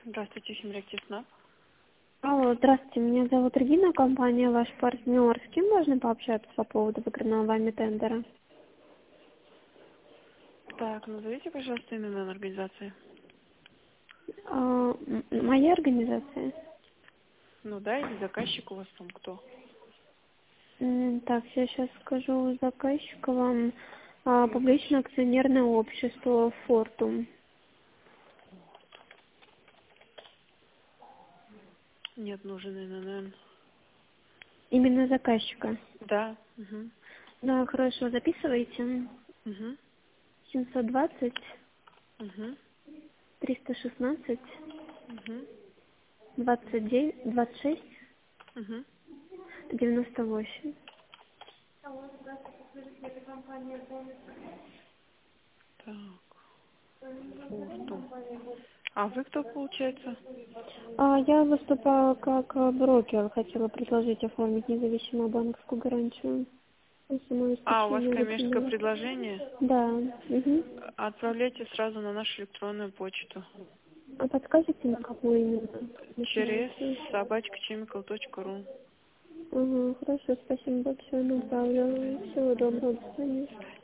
Здравствуйте, Химрек Снаб. Алло, здравствуйте, меня зовут Регина, компания «Ваш партнер». С кем можно пообщаться по поводу выигранного вами тендера? Так, назовите, пожалуйста, имя номер организации. Моя организация? Ну да, или заказчик у вас там кто? Так, я сейчас скажу заказчика вам. Публичное акционерное общество «Фортум». Нет, нужен ИНН. Именно заказчика. Да. Угу. Да, хорошо, записывайте. Угу. 720 Угу. 316 Угу. 29 26 Угу. 98. Так, Фортум. А вы кто, получается? Я выступаю как брокер. Хотела предложить оформить независимую банковскую гарантию. Самое А, у вас исключение коммерческое лицензии. предложение? Да. Угу. Отправляйте сразу на нашу электронную почту. А подскажете, на какую именно Через информацию? собачкachemical.ru. Хорошо, спасибо большое, направлю. Всего доброго, до свидания.